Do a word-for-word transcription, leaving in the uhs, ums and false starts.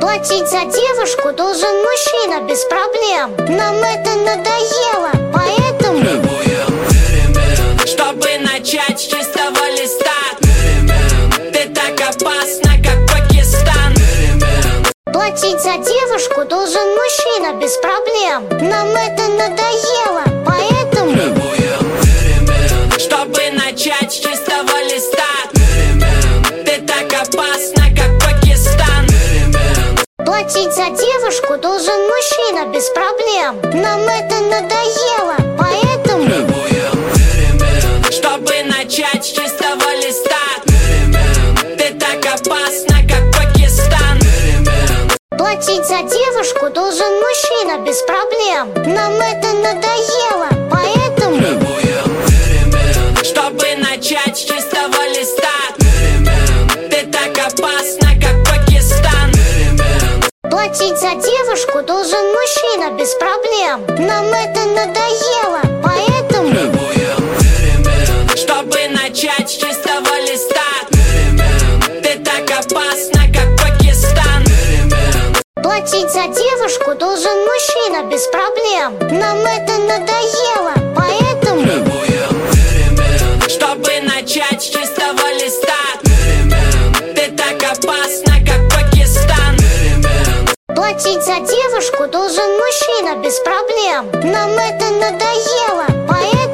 Платить за девушку должен мужчина без проблем. Нам это надоело, поэтому требуем перемен, чтобы начать с чистого листа. Перемен. Ты так опасна, как Пакистан. Перемен. платить за девушку должен мужчина без проблем. Нам это надоело, поэтому требуем перемен, чтобы начать с чистого листа. перемен. Ты так опасна, как Пакистан. Перемен. платить за девушку должен мужчина без проблем. Нам это надоело, поэтому требуем перемен, чтобы начать с чистого листа. перемен. Ты так опасна, как Пакистан. Перемен. платить за девушку должен мужчина без проблем. Нам это надоело, поэтому требуем перемен, чтобы начать с чистого листа. перемен. Ты так опасна, как Пакистан. Перемен. платить за девушку должен мужчина без проблем. Нам это надоело, поэтому требуем перемен, чтобы начать с чистого листа. перемен. Ты так опасна, как Пакистан. Перемен. платить за девушку должен мужчина без проблем. Нам это надоело, поэтому требуем перемен, чтобы начать с чистого листа. перемен. Ты так опасна, как Пакистан. Перемен. платить за девушку должен мужчина без проблем. Нам это надоело, поэтому